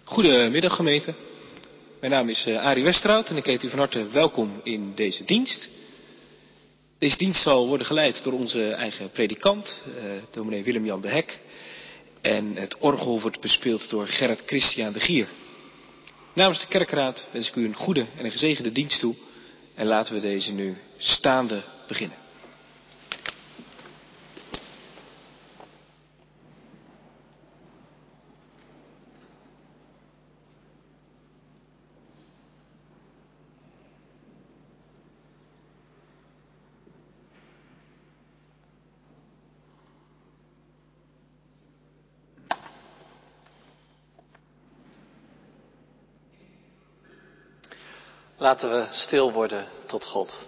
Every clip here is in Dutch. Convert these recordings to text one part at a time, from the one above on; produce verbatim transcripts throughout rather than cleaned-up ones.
Goedemiddag gemeente. Mijn naam is uh, Arie Westerhout en ik heet u van harte welkom in deze dienst. Deze dienst zal worden geleid door onze eigen predikant, uh, dominee Willem-Jan de Hek. En het orgel wordt bespeeld door Gerrit Christian de Gier. Namens de kerkraad wens ik u een goede en een gezegende dienst toe. En laten we deze nu staande beginnen. Laten we stil worden tot God.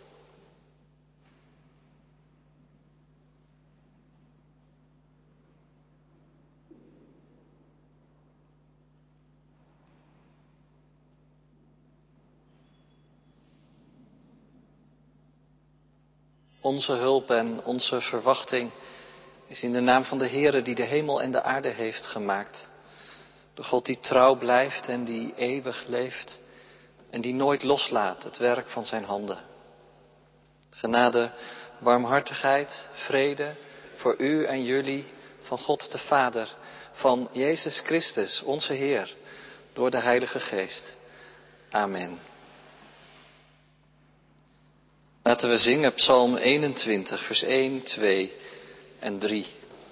Onze hulp en onze verwachting is in de naam van de Heere die de hemel en de aarde heeft gemaakt. De God die trouw blijft en die eeuwig leeft. En die nooit loslaat het werk van zijn handen. Genade, warmhartigheid, vrede voor u en jullie van God de Vader, van Jezus Christus, onze Heer, door de Heilige Geest. Amen. Laten we zingen Psalm eenentwintig, vers één, twee en drie.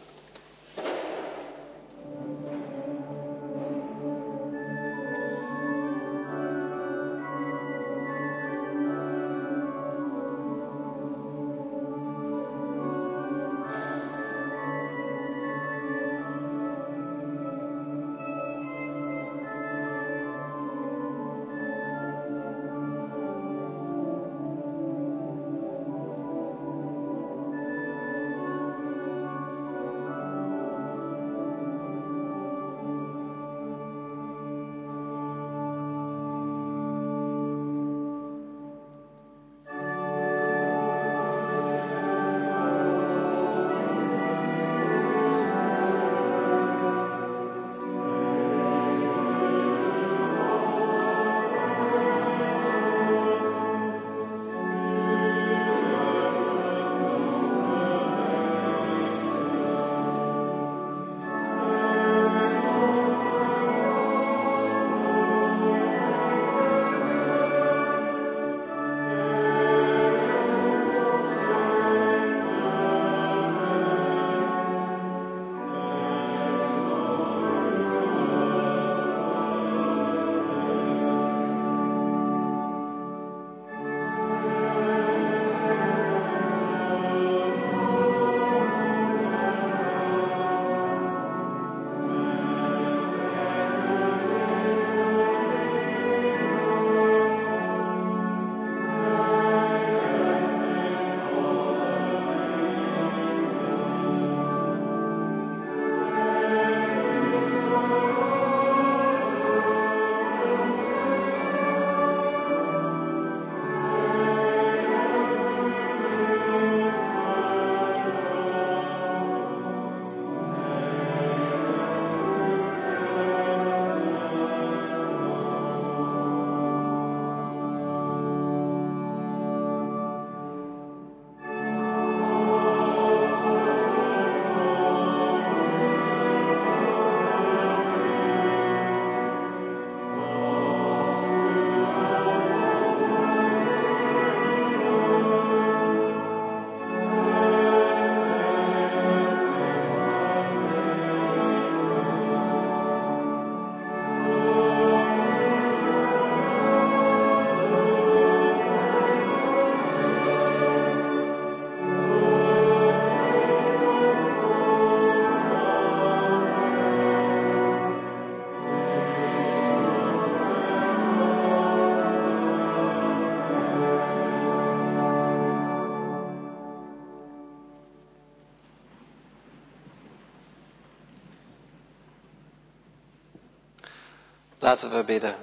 Laten we bidden.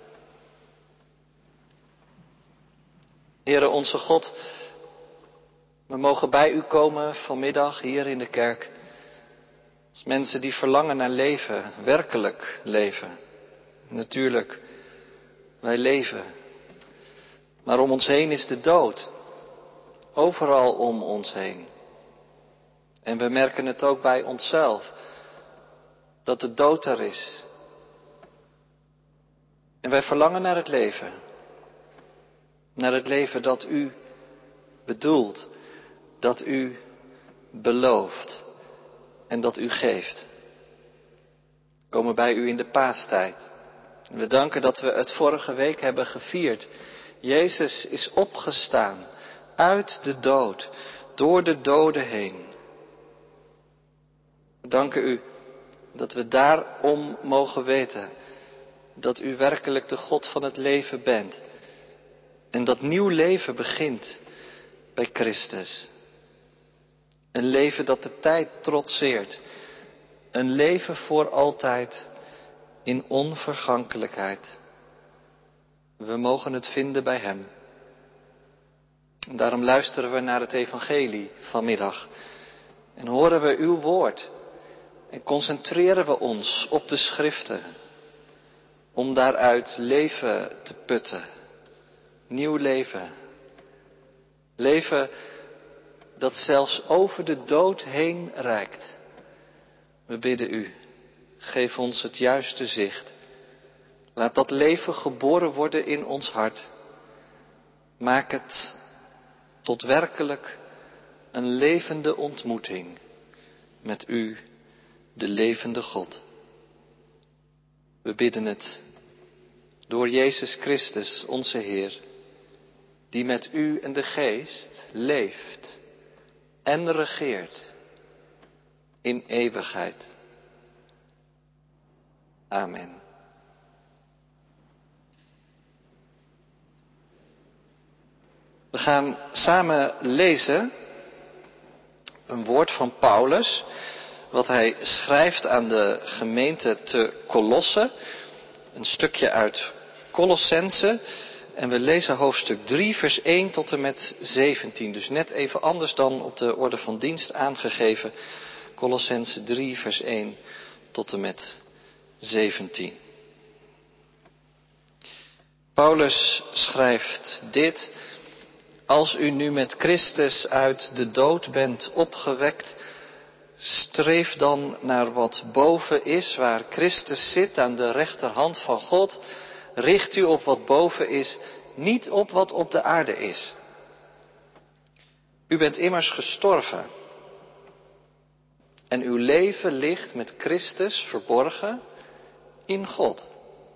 Heere onze God, we mogen bij u komen vanmiddag hier in de kerk. Als mensen die verlangen naar leven, werkelijk leven. Natuurlijk, wij leven. Maar om ons heen is de dood. Overal om ons heen. En we merken het ook bij onszelf. Dat de dood er is. En wij verlangen naar het leven. Naar het leven dat u bedoelt. Dat u belooft. En dat u geeft. We komen bij u in de paastijd. En we danken dat we het vorige week hebben gevierd. Jezus is opgestaan. Uit de dood. Door de doden heen. We danken u dat we daarom mogen weten dat u werkelijk de God van het leven bent. En dat nieuw leven begint bij Christus. Een leven dat de tijd trotseert. Een leven voor altijd in onvergankelijkheid. We mogen het vinden bij Hem. En daarom luisteren we naar het evangelie vanmiddag. En horen we uw woord. En concentreren we ons op de schriften. Om daaruit leven te putten. Nieuw leven. Leven dat zelfs over de dood heen reikt. We bidden u, geef ons het juiste zicht. Laat dat leven geboren worden in ons hart. Maak het tot werkelijk een levende ontmoeting met u, de levende God. We bidden het door Jezus Christus, onze Heer, die met u en de Geest leeft en regeert in eeuwigheid. Amen. We gaan samen lezen een woord van Paulus, wat hij schrijft aan de gemeente te Kolosse, een stukje uit Colossense. En we lezen hoofdstuk drie, vers één tot en met zeventien. Dus net even anders dan op de orde van dienst aangegeven. Colossense drie, vers één tot en met zeventien. Paulus schrijft dit: als u nu met Christus uit de dood bent opgewekt, streef dan naar wat boven is, waar Christus zit aan de rechterhand van God. Richt u op wat boven is, niet op wat op de aarde is. U bent immers gestorven. En uw leven ligt met Christus verborgen in God.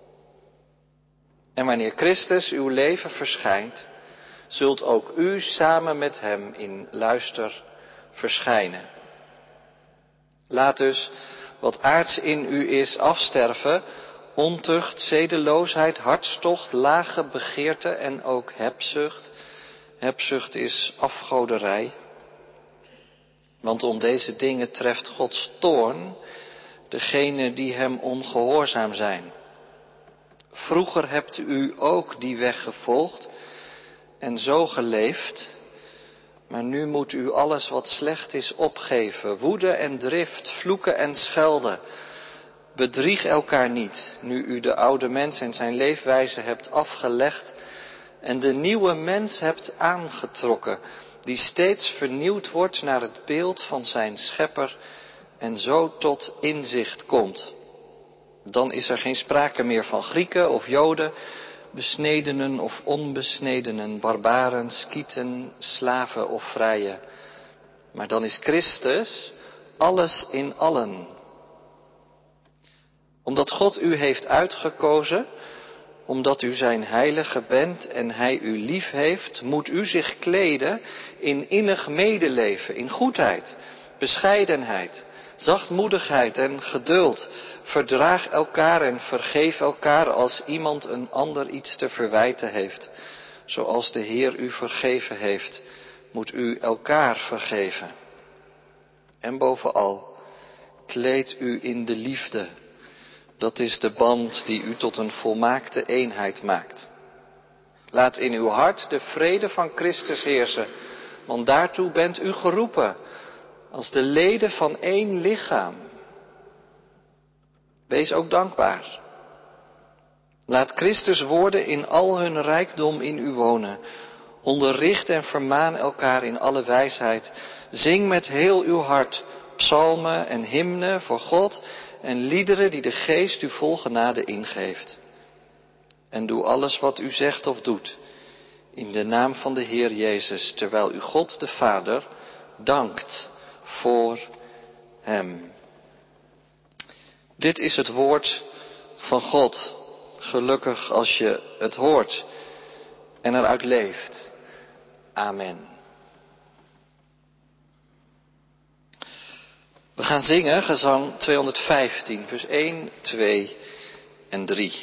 En wanneer Christus uw leven verschijnt, zult ook u samen met hem in luister verschijnen. Laat dus wat aards in u is afsterven: ontucht, zedeloosheid, hartstocht, lage begeerte en ook hebzucht. Hebzucht is afgoderij. Want om deze dingen treft Gods toorn degenen die hem ongehoorzaam zijn. Vroeger hebt u ook die weg gevolgd en zo geleefd, maar nu moet u alles wat slecht is opgeven: woede en drift, vloeken en schelden. Bedrieg elkaar niet, nu u de oude mens en zijn leefwijze hebt afgelegd en de nieuwe mens hebt aangetrokken, die steeds vernieuwd wordt naar het beeld van zijn schepper en zo tot inzicht komt. Dan is er geen sprake meer van Grieken of Joden, besnedenen of onbesnedenen, barbaren, skieten, slaven of vrije. Maar dan is Christus alles in allen. Omdat God u heeft uitgekozen, omdat u zijn heilige bent en hij u lief heeft, moet u zich kleden in innig medeleven, in goedheid, bescheidenheid, zachtmoedigheid en geduld. Verdraag elkaar en vergeef elkaar als iemand een ander iets te verwijten heeft. Zoals de Heer u vergeven heeft, moet u elkaar vergeven. En bovenal, kleed u in de liefde. Dat is de band die u tot een volmaakte eenheid maakt. Laat in uw hart de vrede van Christus heersen, want daartoe bent u geroepen, als de leden van één lichaam. Wees ook dankbaar. Laat Christus woorden in al hun rijkdom in u wonen. Onderricht en vermaan elkaar in alle wijsheid. Zing met heel uw hart psalmen en hymnen voor God en liederen die de Geest u vol genade ingeeft. En doe alles wat u zegt of doet in de naam van de Heer Jezus, terwijl u God de Vader dankt voor Hem. Dit is het woord van God. Gelukkig als je het hoort en eruit leeft. Amen. We gaan zingen gezang tweehonderdvijftien, vers één, twee en drie.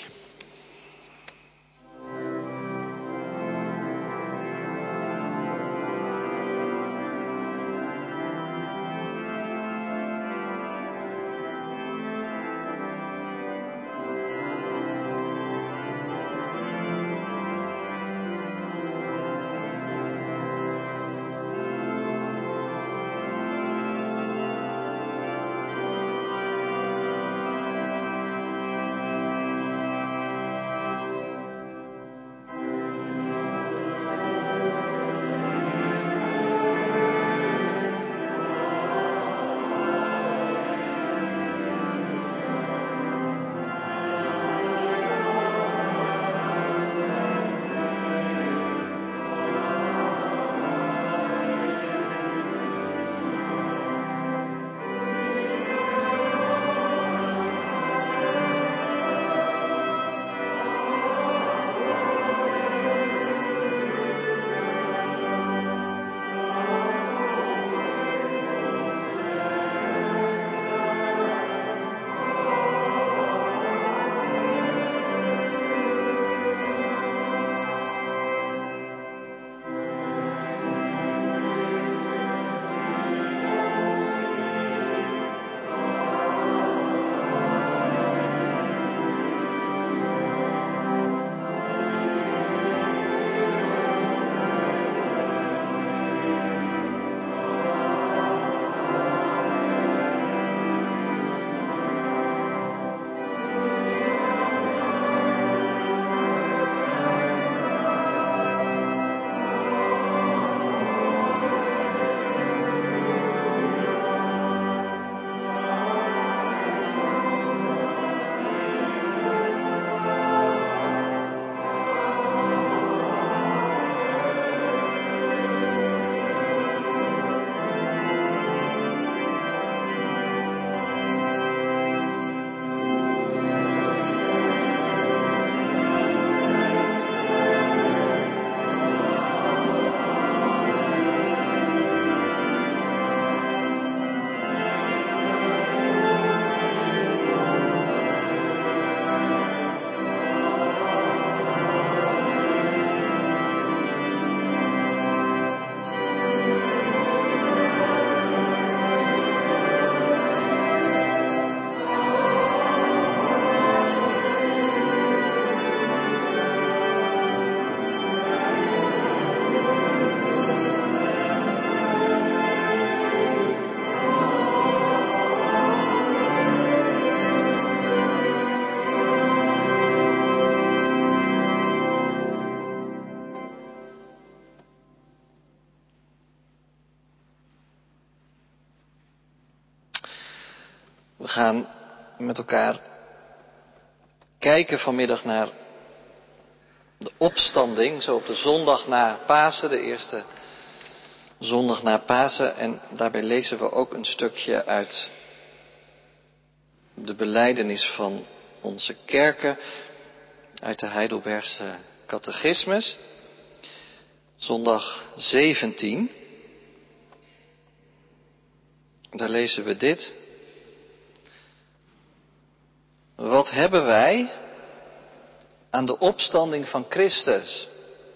We gaan met elkaar kijken vanmiddag naar de opstanding, zo op de zondag na Pasen, de eerste zondag na Pasen. En daarbij lezen we ook een stukje uit de belijdenis van onze kerken, uit de Heidelbergse catechismus. Zondag zeventien. Daar lezen we dit. Wat hebben wij aan de opstanding van Christus?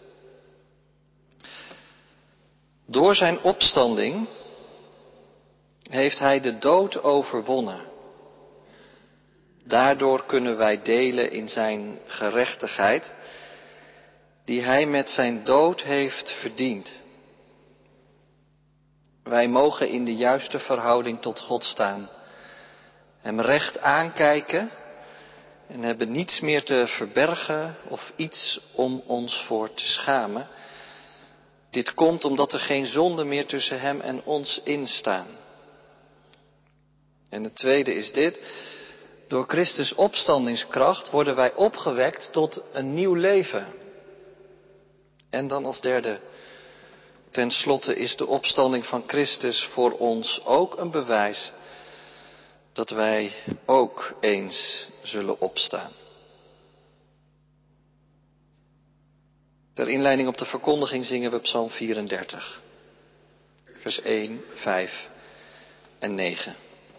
Door zijn opstanding heeft hij de dood overwonnen. Daardoor kunnen wij delen in zijn gerechtigheid, die hij met zijn dood heeft verdiend. Wij mogen in de juiste verhouding tot God staan, hem recht aankijken En hebben niets meer te verbergen of iets om ons voor te schamen. Dit komt omdat er geen zonde meer tussen hem en ons instaan. En het tweede is dit. Door Christus opstandingskracht worden wij opgewekt tot een nieuw leven. En dan als derde. Ten slotte is de opstanding van Christus voor ons ook een bewijs dat wij ook eens zullen opstaan. Ter inleiding op de verkondiging zingen we Psalm vierendertig, vers één, vijf en negen.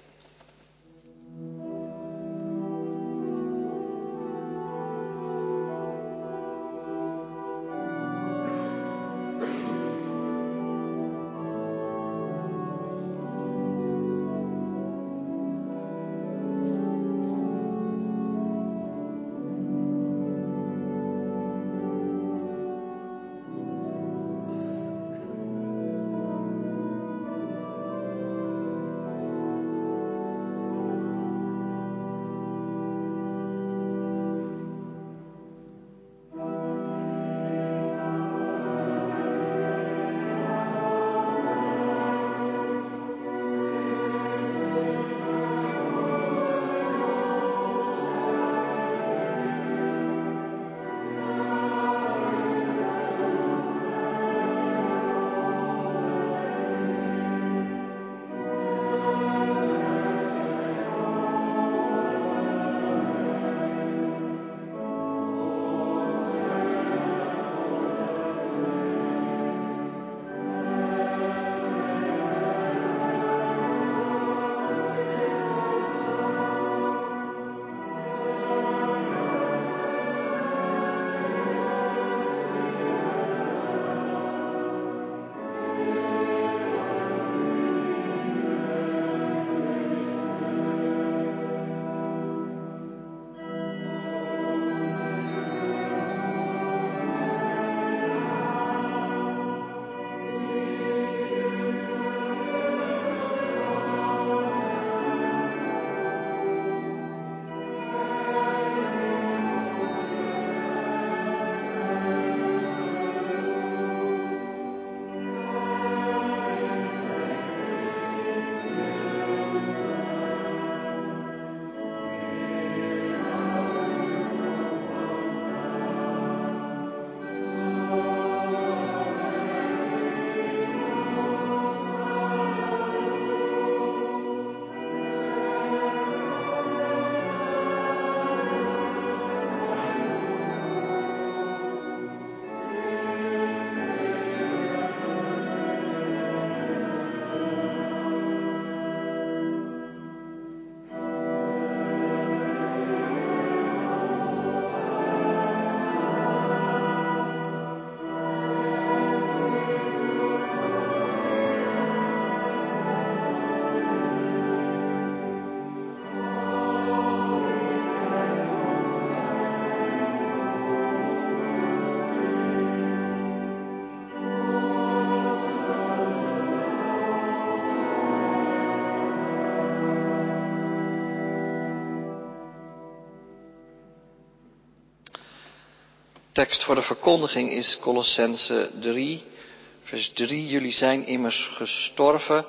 Tekst voor de verkondiging is Kolossenzen drie, vers drie. Jullie zijn immers gestorven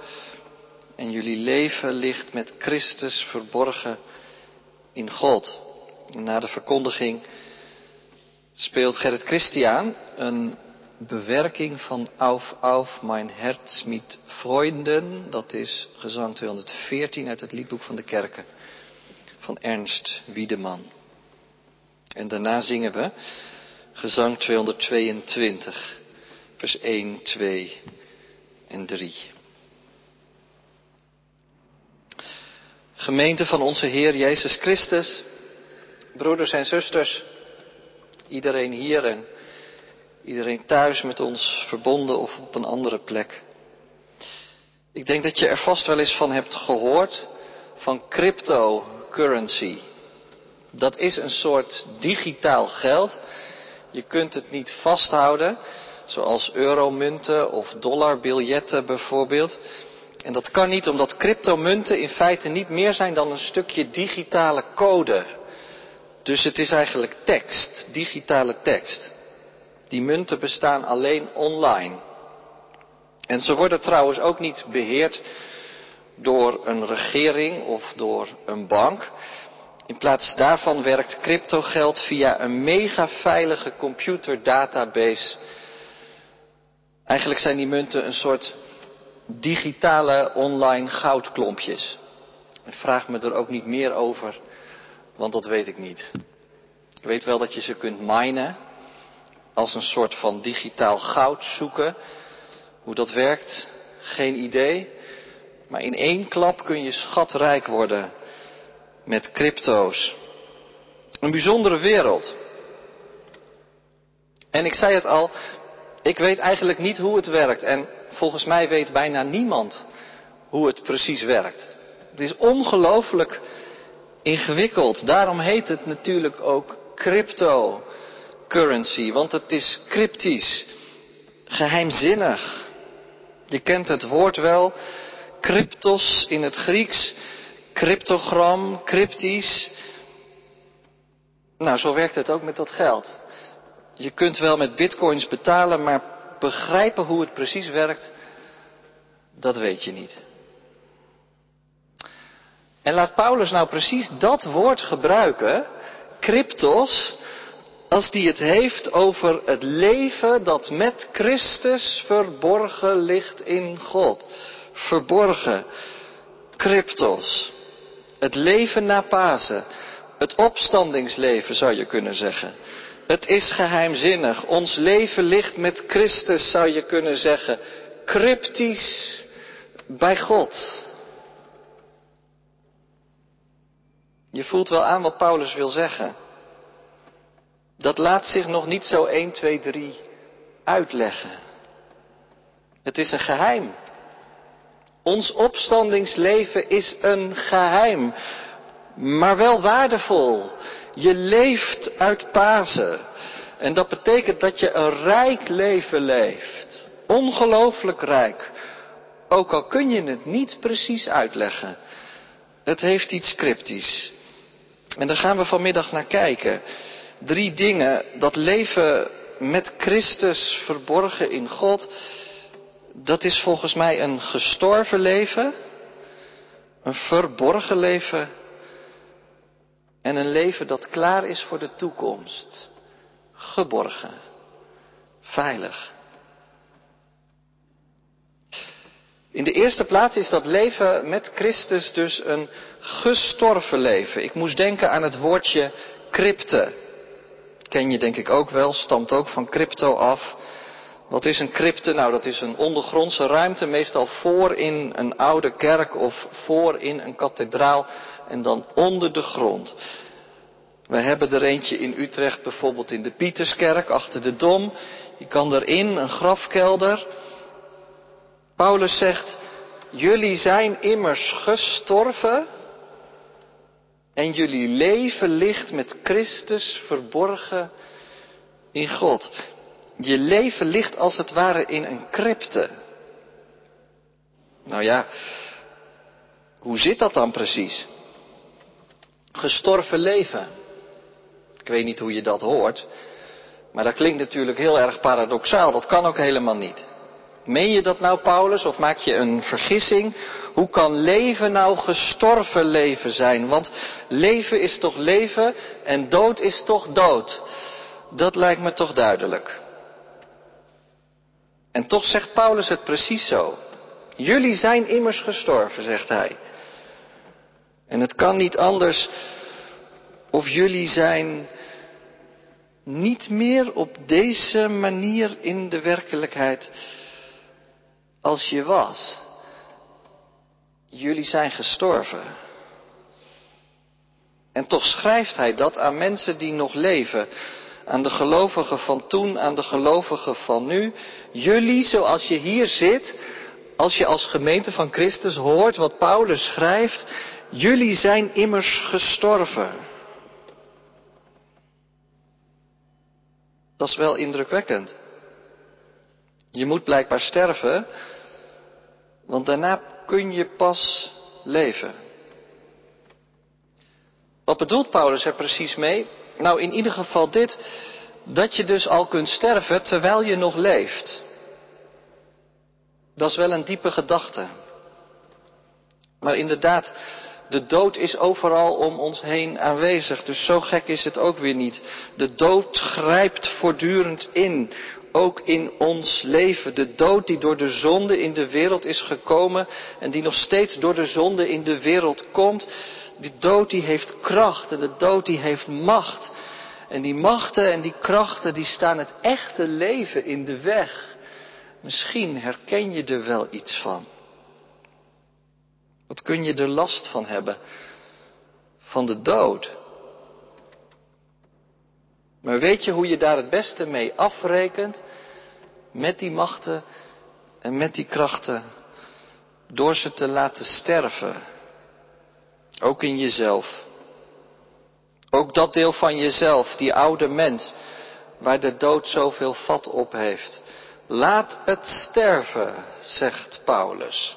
en jullie leven ligt met Christus verborgen in God. En na de verkondiging speelt Gerrit Christian een bewerking van Auf, auf, mein Herz mit Freunden. Dat is gezang tweehonderdveertien uit het liedboek van de kerken van Ernst Wiedemann. En daarna zingen we gezang tweehonderdtweeëntwintig, vers één, twee en drie. Gemeente van onze Heer Jezus Christus, broeders en zusters, iedereen hier en iedereen thuis met ons verbonden of op een andere plek. Ik denk dat je er vast wel eens van hebt gehoord, van cryptocurrency. Dat is een soort digitaal geld. Je kunt het niet vasthouden, zoals euromunten of dollarbiljetten bijvoorbeeld. En dat kan niet omdat cryptomunten in feite niet meer zijn dan een stukje digitale code. Dus het is eigenlijk tekst, digitale tekst. Die munten bestaan alleen online. En ze worden trouwens ook niet beheerd door een regering of door een bank. In plaats daarvan werkt cryptogeld via een mega veilige computerdatabase. Eigenlijk zijn die munten een soort digitale online goudklompjes. En vraag me er ook niet meer over, want dat weet ik niet. Ik weet wel dat je ze kunt minen, als een soort van digitaal goud zoeken. Hoe dat werkt, geen idee. Maar in één klap kun je schatrijk worden met crypto's. Een bijzondere wereld. En ik zei het al, ik weet eigenlijk niet hoe het werkt. En volgens mij weet bijna niemand hoe het precies werkt. Het is ongelooflijk ingewikkeld. Daarom heet het natuurlijk ook cryptocurrency. Want het is cryptisch, geheimzinnig. Je kent het woord wel. Cryptos in het Grieks. Cryptogram, cryptisch. Nou, zo werkt het ook met dat geld. Je kunt wel met bitcoins betalen, maar begrijpen hoe het precies werkt, dat weet je niet. En laat Paulus nou precies dat woord gebruiken, cryptos, als die het heeft over het leven dat met Christus verborgen ligt in God. Verborgen, cryptos. Het leven na Pasen, het opstandingsleven zou je kunnen zeggen. Het is geheimzinnig. Ons leven ligt met Christus, zou je kunnen zeggen. Cryptisch bij God. Je voelt wel aan wat Paulus wil zeggen. Dat laat zich nog niet zo één, twee, drie uitleggen. Het is een geheim. Ons opstandingsleven is een geheim, maar wel waardevol. Je leeft uit Pasen. En dat betekent dat je een rijk leven leeft. Ongelooflijk rijk. Ook al kun je het niet precies uitleggen. Het heeft iets cryptisch. En daar gaan we vanmiddag naar kijken. Drie dingen. Dat leven met Christus verborgen in God. Dat is volgens mij een gestorven leven. Een verborgen leven. En een leven dat klaar is voor de toekomst. Geborgen. Veilig. In de eerste plaats is dat leven met Christus dus een gestorven leven. Ik moest denken aan het woordje crypte. Ken je denk ik ook wel, stamt ook van crypto af. Wat is een crypte? Nou, dat is een ondergrondse ruimte, meestal voor in een oude kerk of voor in een kathedraal en dan onder de grond. We hebben er eentje in Utrecht bijvoorbeeld in de Pieterskerk, achter de Dom. Je kan erin, een grafkelder. Paulus zegt, jullie zijn immers gestorven en jullie leven ligt met Christus verborgen in God. Je leven ligt als het ware in een crypte. Nou ja, hoe zit dat dan precies? Gestorven leven. Ik weet niet hoe je dat hoort, maar dat klinkt natuurlijk heel erg paradoxaal. Dat kan ook helemaal niet. Meen je dat nou, Paulus, of maak je een vergissing? Hoe kan leven nou gestorven leven zijn? Want leven is toch leven en dood is toch dood? Dat lijkt me toch duidelijk. En toch zegt Paulus het precies zo. Jullie zijn immers gestorven, zegt hij. En het kan niet anders of jullie zijn niet meer op deze manier in de werkelijkheid als je was. Jullie zijn gestorven. En toch schrijft hij dat aan mensen die nog leven. Aan de gelovigen van toen, aan de gelovigen van nu. Jullie, zoals je hier zit, als je als gemeente van Christus hoort wat Paulus schrijft. Jullie zijn immers gestorven. Dat is wel indrukwekkend. Je moet blijkbaar sterven, want daarna kun je pas leven. Wat bedoelt Paulus er precies mee? Nou, in ieder geval dit, dat je dus al kunt sterven terwijl je nog leeft. Dat is wel een diepe gedachte. Maar inderdaad, de dood is overal om ons heen aanwezig, dus zo gek is het ook weer niet. De dood grijpt voortdurend in, ook in ons leven. De dood die door de zonde in de wereld is gekomen en die nog steeds door de zonde in de wereld komt. Die dood die heeft kracht en de dood die heeft macht. En die machten en die krachten die staan het echte leven in de weg. Misschien herken je er wel iets van. Wat kun je er last van hebben? Van de dood. Maar weet je hoe je daar het beste mee afrekent? Met die machten en met die krachten. Door ze te laten sterven. Ook in jezelf. Ook dat deel van jezelf, die oude mens, waar de dood zoveel vat op heeft. Laat het sterven, zegt Paulus.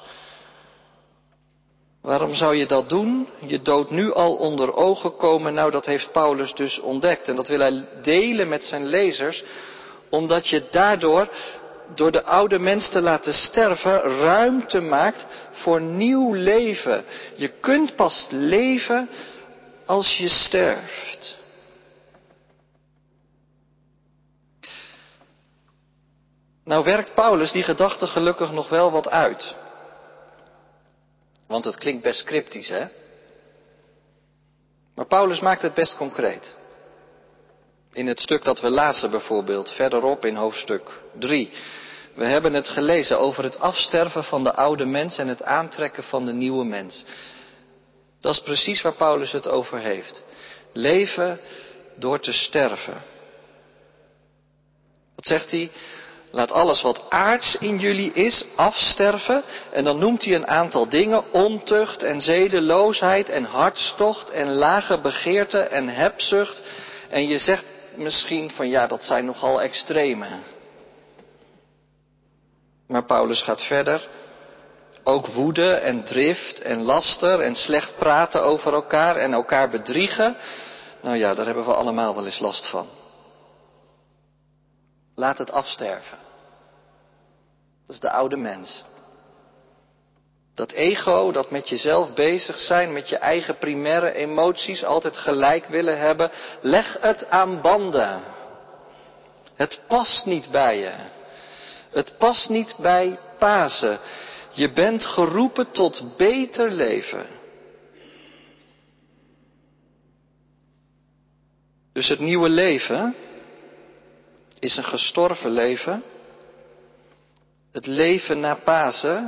Waarom zou je dat doen? Je dood nu al onder ogen komen. Nou, dat heeft Paulus dus ontdekt. En dat wil hij delen met zijn lezers. Omdat je daardoor, door de oude mens te laten sterven, ruimte maakt voor nieuw leven. Je kunt pas leven als je sterft. Nou werkt Paulus die gedachte gelukkig nog wel wat uit. Want het klinkt best cryptisch, hè? Maar Paulus maakt het best concreet. In het stuk dat we lazen bijvoorbeeld, verderop in hoofdstuk drie. We hebben het gelezen over het afsterven van de oude mens en het aantrekken van de nieuwe mens. Dat is precies waar Paulus het over heeft. Leven door te sterven. Wat zegt hij? Laat alles wat aards in jullie is afsterven. En dan noemt hij een aantal dingen. Ontucht en zedeloosheid en hartstocht en lage begeerte en hebzucht. En je zegt misschien van ja, dat zijn nogal extreme. Maar Paulus gaat verder. Ook woede en drift en laster en slecht praten over elkaar en elkaar bedriegen. Nou ja, daar hebben we allemaal wel eens last van. Laat het afsterven. Dat is de oude mens. Dat ego, dat met jezelf bezig zijn, met je eigen primaire emoties, altijd gelijk willen hebben. Leg het aan banden. Het past niet bij je. Het past niet bij Pasen. Je bent geroepen tot beter leven. Dus het nieuwe leven is een gestorven leven. Het leven na Pasen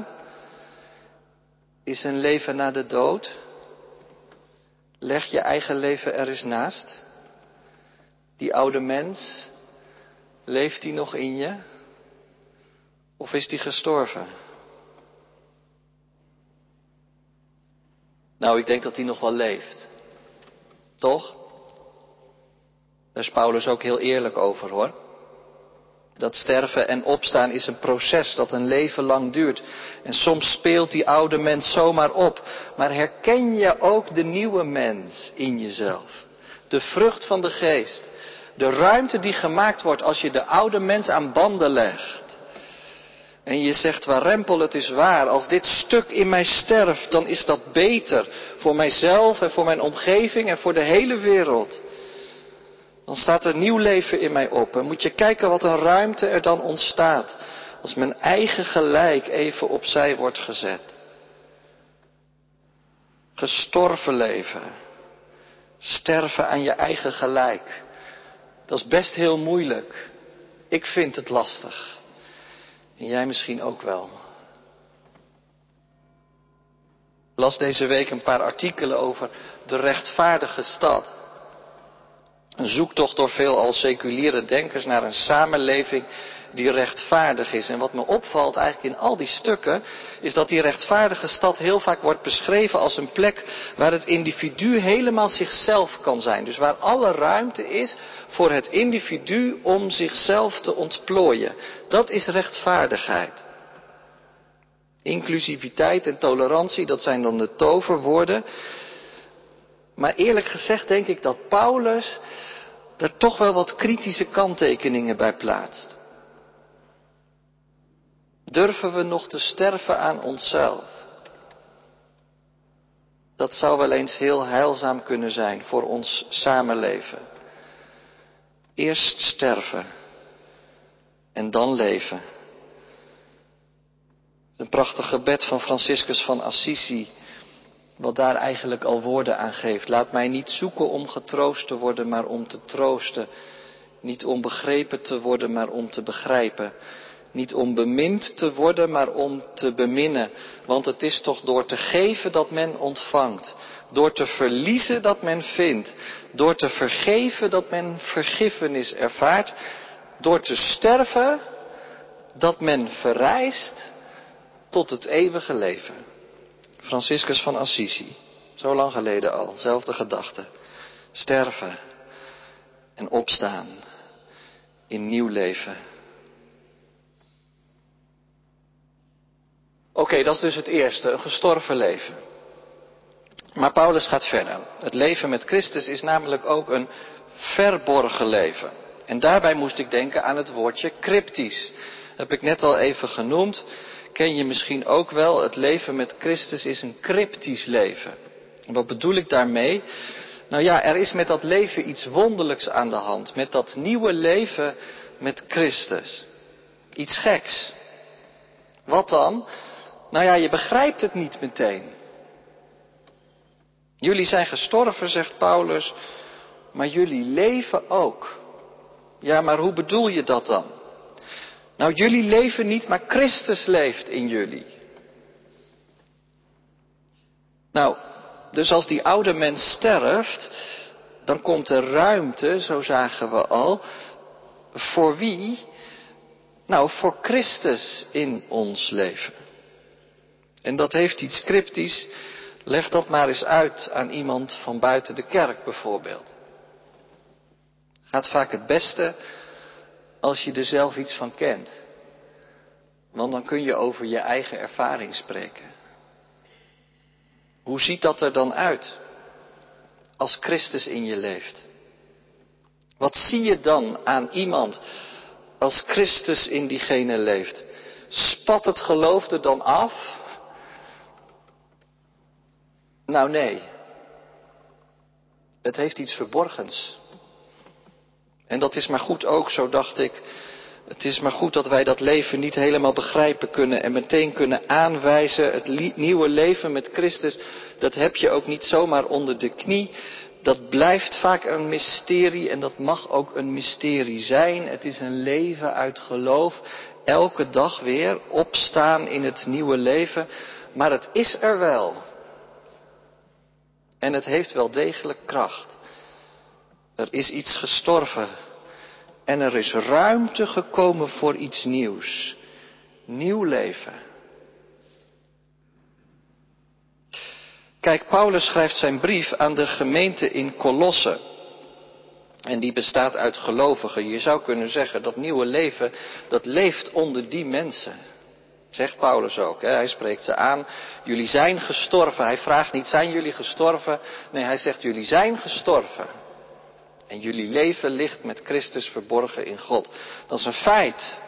is een leven na de dood. Leg je eigen leven er eens naast. Die oude mens, leeft die nog in je? Of is die gestorven? Nou, ik denk dat die nog wel leeft. Toch? Daar is Paulus ook heel eerlijk over, hoor. Dat sterven en opstaan is een proces dat een leven lang duurt. En soms speelt die oude mens zomaar op. Maar herken je ook de nieuwe mens in jezelf? De vrucht van de geest. De ruimte die gemaakt wordt als je de oude mens aan banden legt. En je zegt, warempel, het is waar. Als dit stuk in mij sterft, dan is dat beter. Voor mijzelf en voor mijn omgeving en voor de hele wereld. Dan staat er nieuw leven in mij op. En moet je kijken wat een ruimte er dan ontstaat. Als mijn eigen gelijk even opzij wordt gezet. Gestorven leven. Sterven aan je eigen gelijk. Dat is best heel moeilijk. Ik vind het lastig. En jij misschien ook wel. Ik las deze week een paar artikelen over de rechtvaardige stad. Een zoektocht door veelal seculiere denkers naar een samenleving die rechtvaardig is. En wat me opvalt eigenlijk in al die stukken, is dat die rechtvaardige stad heel vaak wordt beschreven als een plek waar het individu helemaal zichzelf kan zijn. Dus waar alle ruimte is voor het individu om zichzelf te ontplooien. Dat is rechtvaardigheid. Inclusiviteit en tolerantie, dat zijn dan de toverwoorden. Maar eerlijk gezegd denk ik dat Paulus er toch wel wat kritische kanttekeningen bij plaatst. Durven we nog te sterven aan onszelf? Dat zou wel eens heel heilzaam kunnen zijn voor ons samenleven. Eerst sterven en dan leven. Een prachtig gebed van Franciscus van Assisi, wat daar eigenlijk al woorden aan geeft. Laat mij niet zoeken om getroost te worden, maar om te troosten. Niet om begrepen te worden, maar om te begrijpen. Niet om bemind te worden, maar om te beminnen. Want het is toch door te geven dat men ontvangt. Door te verliezen dat men vindt. Door te vergeven dat men vergiffenis ervaart. Door te sterven dat men verrijst tot het eeuwige leven. Franciscus van Assisi, zo lang geleden al, zelfde gedachte. Sterven en opstaan in nieuw leven. Oké, okay, dat is dus het eerste, een gestorven leven. Maar Paulus gaat verder. Het leven met Christus is namelijk ook een verborgen leven. En daarbij moest ik denken aan het woordje cryptisch. Heb ik net al even genoemd. Ken je misschien ook wel, het leven met Christus is een cryptisch leven. En wat bedoel ik daarmee? Nou ja, er is met dat leven iets wonderlijks aan de hand. Met dat nieuwe leven met Christus. Iets geks. Wat dan? Nou ja, je begrijpt het niet meteen. Jullie zijn gestorven, zegt Paulus, maar jullie leven ook. Ja, maar hoe bedoel je dat dan? Nou, jullie leven niet, maar Christus leeft in jullie. Nou, dus als die oude mens sterft, dan komt er ruimte, zo zagen we al, voor wie? Nou, voor Christus in ons leven. En dat heeft iets cryptisch. Leg dat maar eens uit aan iemand van buiten de kerk bijvoorbeeld. Gaat vaak het beste als je er zelf iets van kent. Want dan kun je over je eigen ervaring spreken. Hoe ziet dat er dan uit als Christus in je leeft? Wat zie je dan aan iemand als Christus in diegene leeft? Spat het geloof er dan af? Nou nee. Het heeft iets verborgens. En dat is maar goed ook, zo dacht ik. Het is maar goed dat wij dat leven niet helemaal begrijpen kunnen en meteen kunnen aanwijzen. Het li- nieuwe leven met Christus, dat heb je ook niet zomaar onder de knie. Dat blijft vaak een mysterie en dat mag ook een mysterie zijn. Het is een leven uit geloof. Elke dag weer opstaan in het nieuwe leven. Maar het is er wel. En het heeft wel degelijk kracht. Er is iets gestorven. En er is ruimte gekomen voor iets nieuws. Nieuw leven. Kijk, Paulus schrijft zijn brief aan de gemeente in Kolosse. En die bestaat uit gelovigen. Je zou kunnen zeggen, dat nieuwe leven, dat leeft onder die mensen. Zegt Paulus ook, hè? Hij spreekt ze aan. Jullie zijn gestorven. Hij vraagt niet, zijn jullie gestorven? Nee, hij zegt, jullie zijn gestorven. En jullie leven ligt met Christus verborgen in God. Dat is een feit.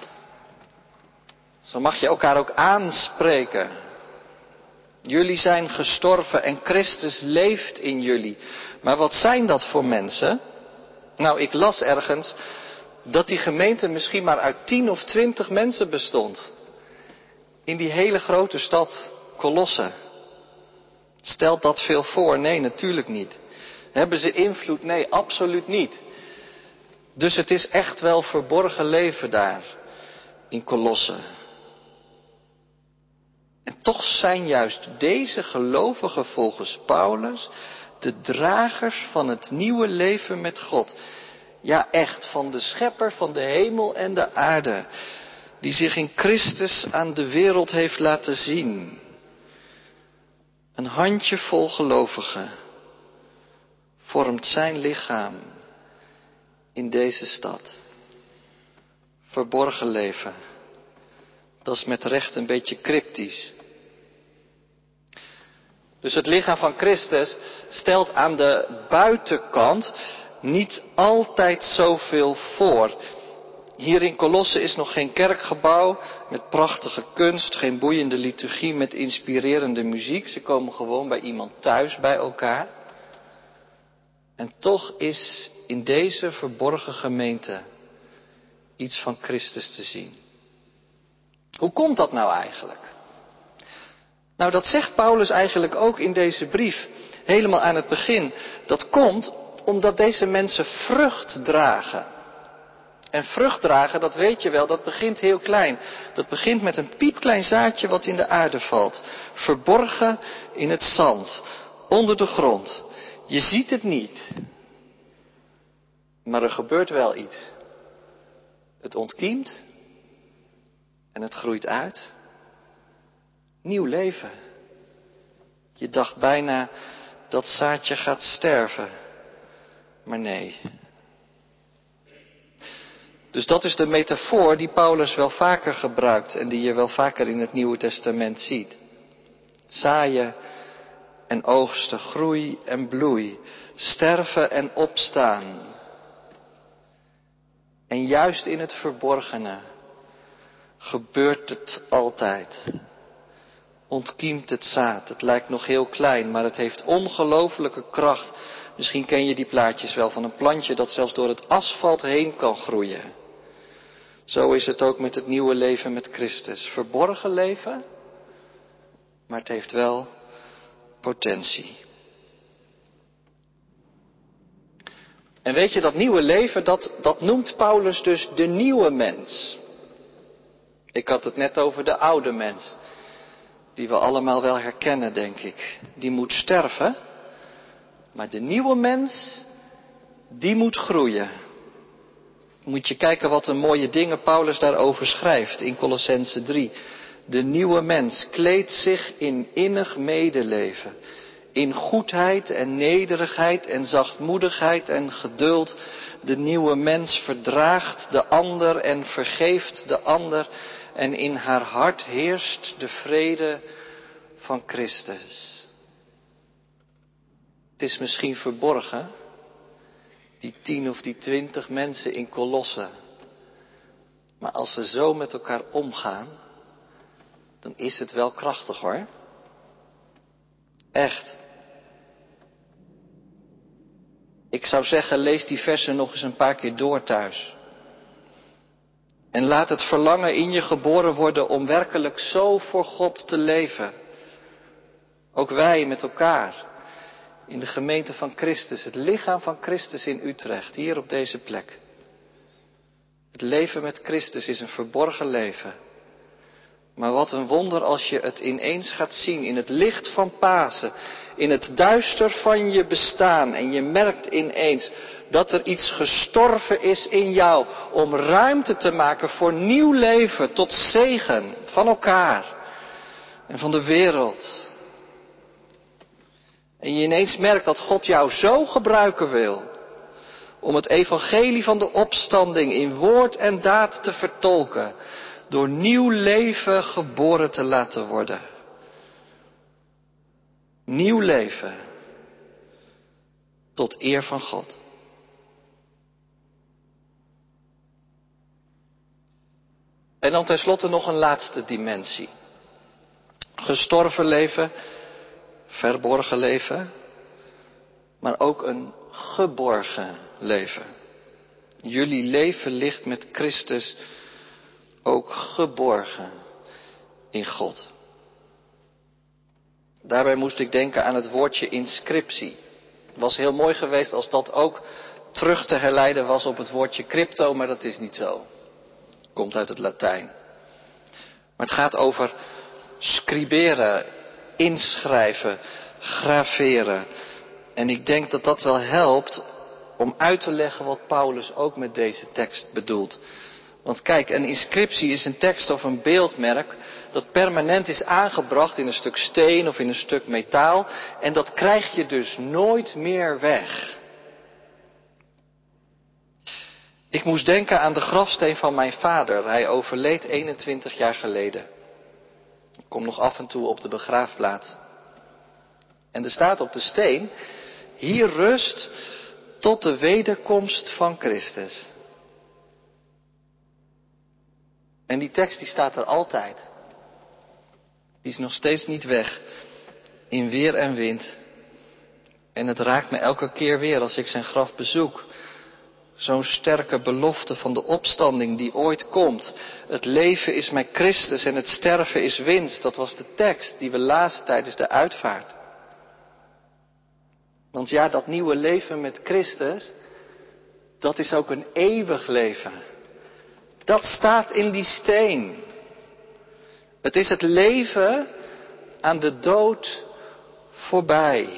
Zo mag je elkaar ook aanspreken. Jullie zijn gestorven en Christus leeft in jullie. Maar wat zijn dat voor mensen? Nou, ik las ergens dat die gemeente misschien maar uit tien of twintig mensen bestond. In die hele grote stad Kolosse. Stelt dat veel voor? Nee, natuurlijk niet. Hebben ze invloed? Nee, absoluut niet. Dus het is echt wel verborgen leven daar in Kolosse. En toch zijn juist deze gelovigen volgens Paulus de dragers van het nieuwe leven met God. Ja, echt, van de schepper van de hemel en de aarde. Die zich in Christus aan de wereld heeft laten zien. Een handjevol gelovigen vormt zijn lichaam in deze stad. Verborgen leven. Dat is met recht een beetje cryptisch. Dus het lichaam van Christus stelt aan de buitenkant niet altijd zoveel voor. Hier in Kolosse is nog geen kerkgebouw met prachtige kunst, geen boeiende liturgie met inspirerende muziek. Ze komen gewoon bij iemand thuis bij elkaar. En toch is in deze verborgen gemeente iets van Christus te zien. Hoe komt dat nou eigenlijk? Nou, dat zegt Paulus eigenlijk ook in deze brief, helemaal aan het begin. Dat komt omdat deze mensen vrucht dragen. En vrucht dragen, dat weet je wel, dat begint heel klein. Dat begint met een piepklein zaadje wat in de aarde valt. Verborgen in het zand, onder de grond. Je ziet het niet. Maar er gebeurt wel iets. Het ontkiemt en het groeit uit. Nieuw leven. Je dacht bijna dat zaadje gaat sterven. Maar nee. Dus dat is de metafoor die Paulus wel vaker gebruikt en die je wel vaker in het Nieuwe Testament ziet. Zaaien en oogsten, groei en bloei, sterven en opstaan. En juist in het verborgene gebeurt het altijd. Ontkiemt het zaad. Het lijkt nog heel klein, maar het heeft ongelooflijke kracht. Misschien ken je die plaatjes wel van een plantje dat zelfs door het asfalt heen kan groeien. Zo is het ook met het nieuwe leven met Christus. Verborgen leven, maar het heeft wel potentie. En weet je, dat nieuwe leven, dat, dat noemt Paulus dus de nieuwe mens. Ik had het net over de oude mens. Die we allemaal wel herkennen, denk ik. Die moet sterven. Maar de nieuwe mens, die moet groeien. Moet je kijken wat een mooie dingen Paulus daarover schrijft in Kolossenzen drie. De nieuwe mens kleedt zich in innig medeleven. In goedheid en nederigheid en zachtmoedigheid en geduld. De nieuwe mens verdraagt de ander en vergeeft de ander. En in haar hart heerst de vrede van Christus. Het is misschien verborgen, die tien of die twintig mensen in Kolosse. Maar als ze zo met elkaar omgaan, dan is het wel krachtig hoor. Echt. Ik zou zeggen, lees die versen nog eens een paar keer door thuis. En laat het verlangen in je geboren worden om werkelijk zo voor God te leven. Ook wij met elkaar. In de gemeente van Christus. Het lichaam van Christus in Utrecht. Hier op deze plek. Het leven met Christus is een verborgen leven. Maar wat een wonder als je het ineens gaat zien. In het licht van Pasen. In het duister van je bestaan. En je merkt ineens dat er iets gestorven is in jou. Om ruimte te maken voor nieuw leven. Tot zegen van elkaar. En van de wereld. En je ineens merkt dat God jou zo gebruiken wil. Om het evangelie van de opstanding in woord en daad te vertolken. Door nieuw leven geboren te laten worden. Nieuw leven. Tot eer van God. En dan tenslotte nog een laatste dimensie. Gestorven leven. Verborgen leven. Maar ook een geborgen leven. Jullie leven ligt met Christus ook geborgen in God. Daarbij moest ik denken aan het woordje inscriptie. Het was heel mooi geweest als dat ook terug te herleiden was op het woordje crypto, maar dat is niet zo. Komt uit het Latijn. Maar het gaat over scriberen, inschrijven, graveren. En ik denk dat dat wel helpt om uit te leggen wat Paulus ook met deze tekst bedoelt. Want kijk, een inscriptie is een tekst of een beeldmerk dat permanent is aangebracht in een stuk steen of in een stuk metaal. En dat krijg je dus nooit meer weg. Ik moest denken aan de grafsteen van mijn vader. Hij overleed eenentwintig jaar geleden. Ik kom nog af en toe op de begraafplaats. En er staat op de steen, hier rust tot de wederkomst van Christus. En die tekst die staat er altijd. Die is nog steeds niet weg. In weer en wind. En het raakt me elke keer weer als ik zijn graf bezoek. Zo'n sterke belofte van de opstanding die ooit komt. Het leven is met Christus en het sterven is winst. Dat was de tekst die we lazen tijdens de uitvaart. Want ja, dat nieuwe leven met Christus, dat is ook een eeuwig leven. Dat staat in die steen. Het is het leven aan de dood voorbij.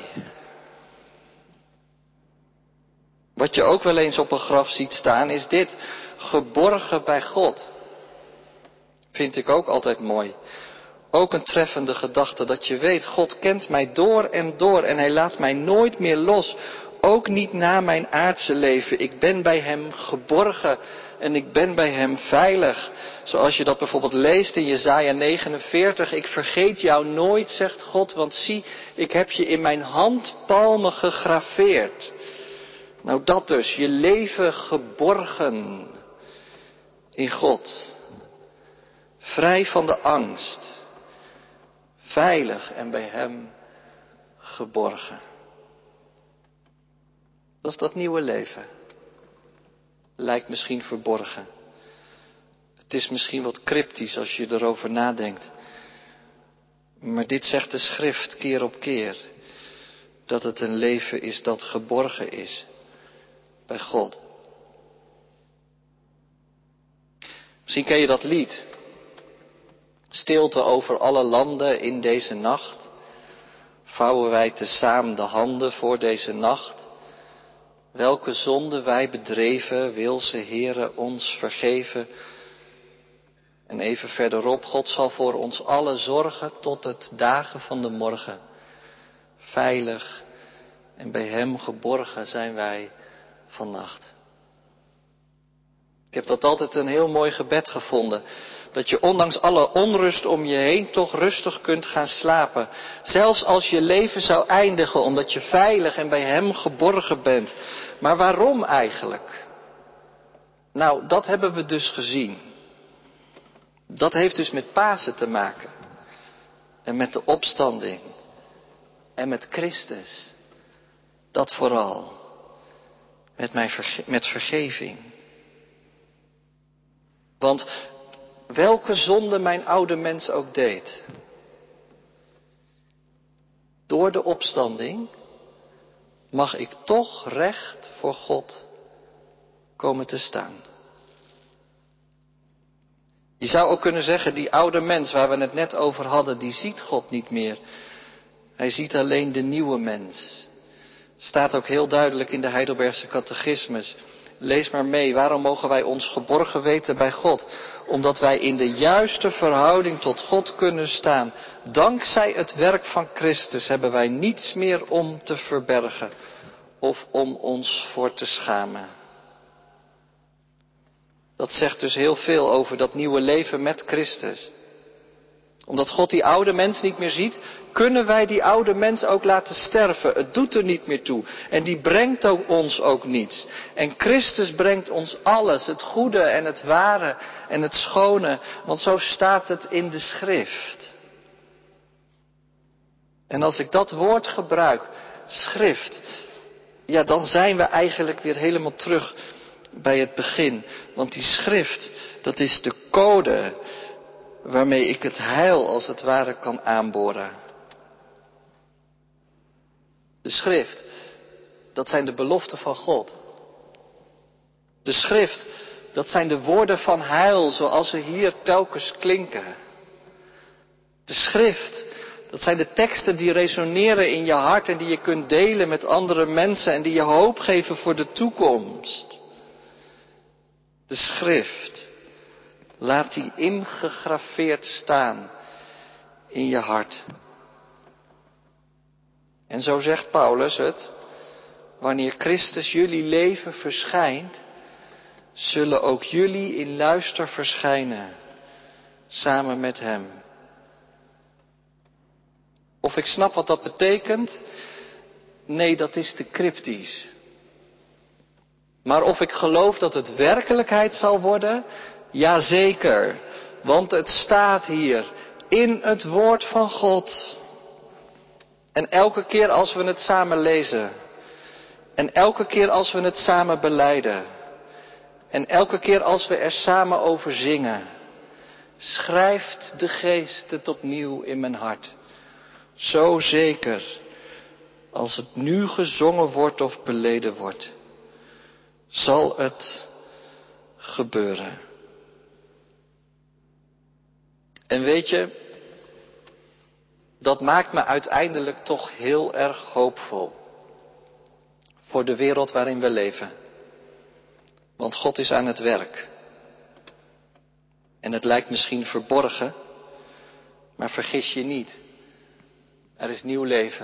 Wat je ook wel eens op een graf ziet staan is dit: geborgen bij God. Vind ik ook altijd mooi. Ook een treffende gedachte dat je weet, God kent mij door en door en hij laat mij nooit meer los. Ook niet na mijn aardse leven. Ik ben bij hem geborgen en ik ben bij hem veilig. Zoals je dat bijvoorbeeld leest in Jesaja negenenveertig. Ik vergeet jou nooit, zegt God, want zie, ik heb je in mijn handpalmen gegraveerd. Nou dat dus, je leven geborgen in God. Vrij van de angst. Veilig en bij hem geborgen. Dat is dat nieuwe leven. Lijkt misschien verborgen. Het is misschien wat cryptisch als je erover nadenkt. Maar dit zegt de schrift keer op keer. Dat het een leven is dat geborgen is bij God. Misschien ken je dat lied. Stilte over alle landen in deze nacht. Vouwen wij tezamen de handen voor deze nacht. Welke zonde wij bedreven, wil ze Heere ons vergeven. En even verderop, God zal voor ons allen zorgen tot het dagen van de morgen. Veilig en bij hem geborgen zijn wij vannacht. Ik heb dat altijd een heel mooi gebed gevonden. Dat je ondanks alle onrust om je heen toch rustig kunt gaan slapen. Zelfs als je leven zou eindigen omdat je veilig en bij hem geborgen bent. Maar waarom eigenlijk? Nou, dat hebben we dus gezien. Dat heeft dus met Pasen te maken. En met de opstanding. En met Christus. Dat vooral. Met, mijn verge- met vergeving. Want welke zonde mijn oude mens ook deed. Door de opstanding mag ik toch recht voor God komen te staan. Je zou ook kunnen zeggen, die oude mens waar we het net over hadden, die ziet God niet meer. Hij ziet alleen de nieuwe mens. Staat ook heel duidelijk in de Heidelbergse catechismus. Lees maar mee, waarom mogen wij ons geborgen weten bij God? Omdat wij in de juiste verhouding tot God kunnen staan. Dankzij het werk van Christus hebben wij niets meer om te verbergen of om ons voor te schamen. Dat zegt dus heel veel over dat nieuwe leven met Christus. Omdat God die oude mens niet meer ziet, kunnen wij die oude mens ook laten sterven. Het doet er niet meer toe. En die brengt ook ons ook niets. En Christus brengt ons alles, het goede en het ware en het schone. Want zo staat het in de schrift. En als ik dat woord gebruik, schrift, ja, dan zijn we eigenlijk weer helemaal terug bij het begin. Want die schrift, dat is de code waarmee ik het heil als het ware kan aanboren. De schrift, dat zijn de beloften van God. De schrift, dat zijn de woorden van heil zoals ze hier telkens klinken. De schrift, dat zijn de teksten die resoneren in je hart en die je kunt delen met andere mensen en die je hoop geven voor de toekomst. De schrift, laat die ingegraveerd staan in je hart. En zo zegt Paulus het, wanneer Christus jullie leven verschijnt, zullen ook jullie in luister verschijnen, samen met hem. Of ik snap wat dat betekent? Nee, dat is te cryptisch. Maar of ik geloof dat het werkelijkheid zal worden? Jazeker. Want het staat hier in het woord van God. En elke keer als we het samen lezen. En elke keer als we het samen belijden. En elke keer als we er samen over zingen. Schrijft de Geest het opnieuw in mijn hart. Zo zeker als het nu gezongen wordt of beleden wordt. Zal het gebeuren. En weet je, dat maakt me uiteindelijk toch heel erg hoopvol. Voor de wereld waarin we leven. Want God is aan het werk. En het lijkt misschien verborgen, maar vergis je niet. Er is nieuw leven.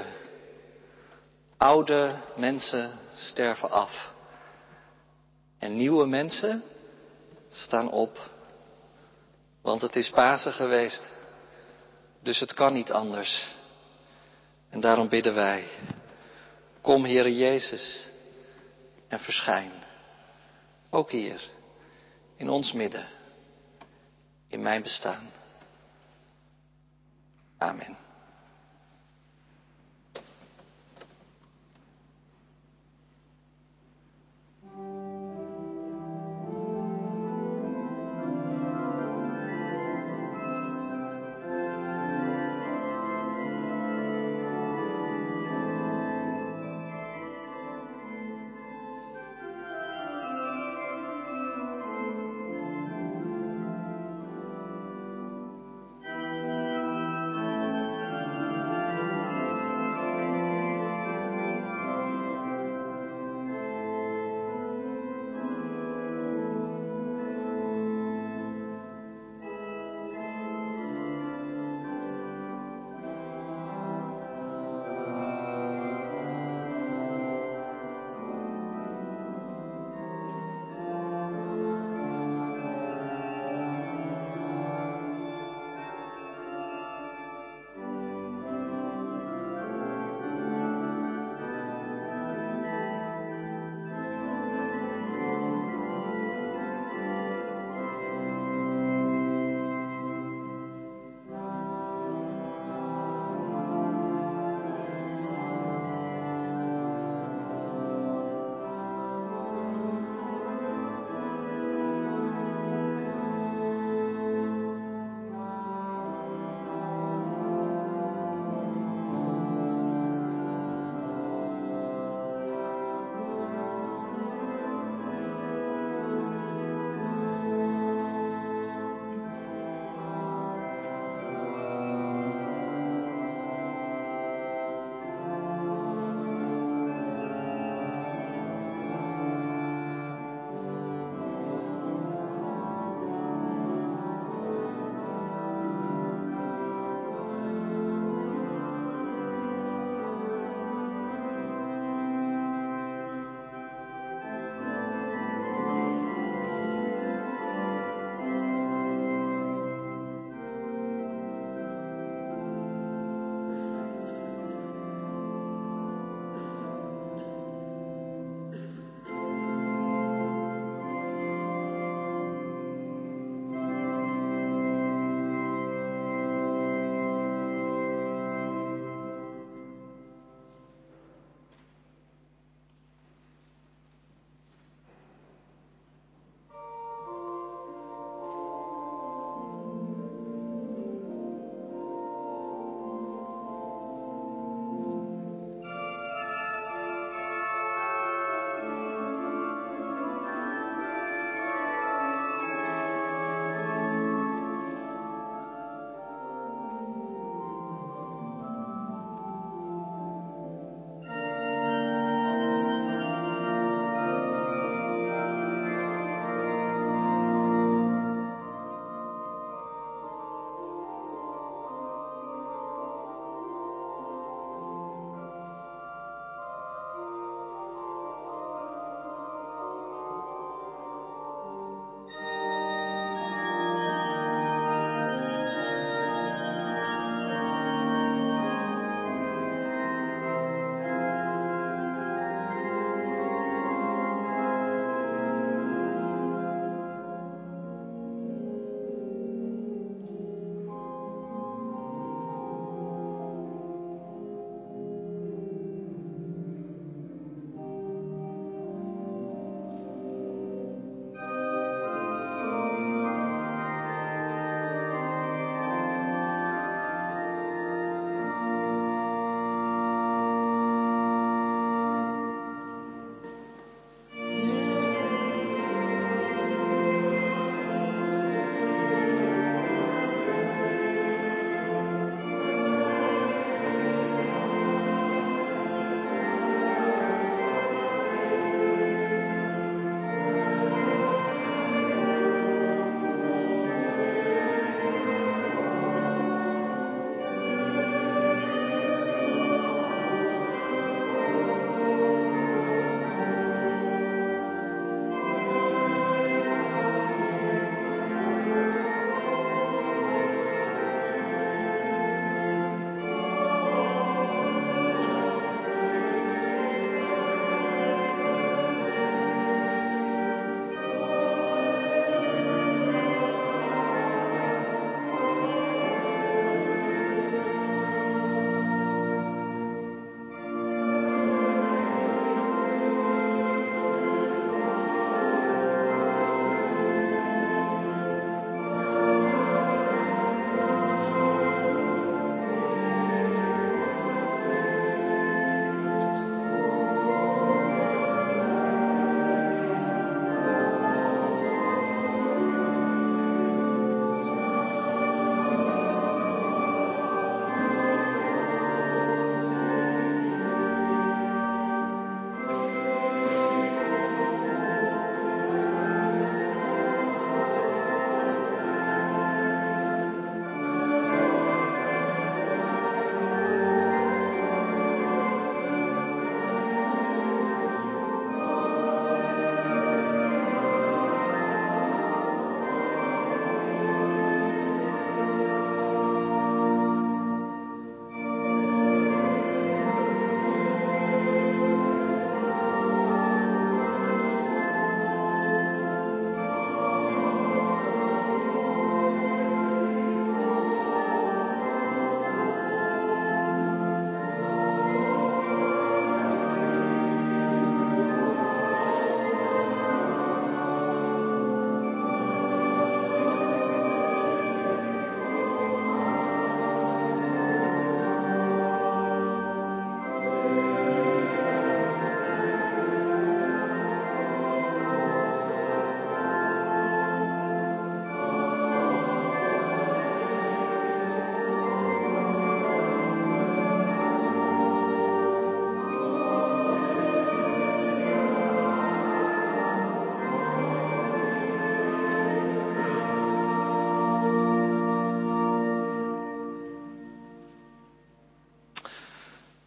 Oude mensen sterven af. En nieuwe mensen staan op. Want het is Pasen geweest. Dus het kan niet anders. En daarom bidden wij. Kom Heere Jezus en verschijn. Ook hier. In ons midden. In mijn bestaan. Amen.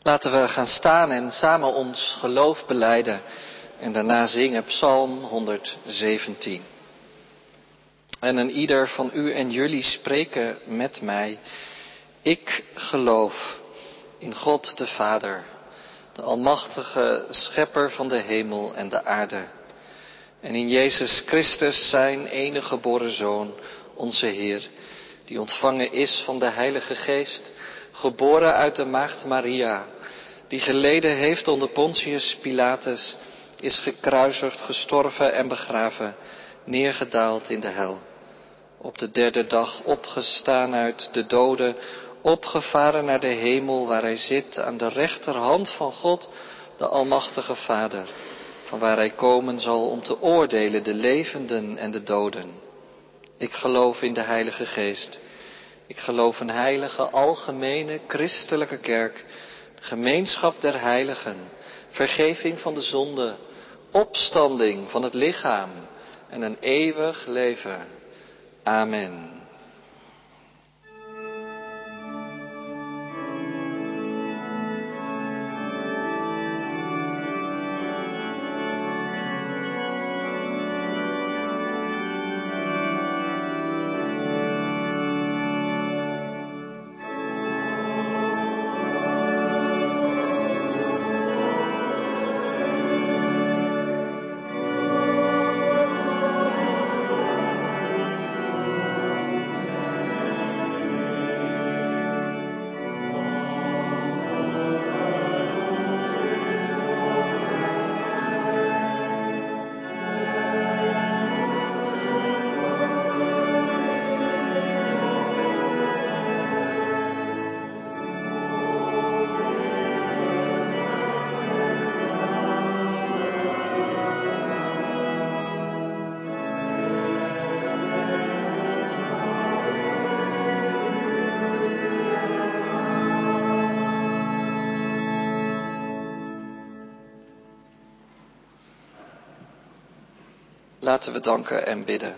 Laten we gaan staan en samen ons geloof belijden en daarna zingen Psalm honderdzeventien. En een ieder van u en jullie spreken met mij. Ik geloof in God de Vader, de almachtige schepper van de hemel en de aarde. En in Jezus Christus, zijn enige geboren Zoon, onze Heer, die ontvangen is van de Heilige Geest, geboren uit de maagd Maria, die geleden heeft onder Pontius Pilatus, is gekruisigd, gestorven en begraven, neergedaald in de hel. Op de derde dag opgestaan uit de doden, opgevaren naar de hemel, waar hij zit aan de rechterhand van God, de almachtige Vader, van waar hij komen zal om te oordelen de levenden en de doden. Ik geloof in de Heilige Geest. Ik geloof een heilige, algemene, christelijke kerk, de gemeenschap der heiligen, vergeving van de zonde, opstanding van het lichaam en een eeuwig leven. Amen. Laten we danken en bidden.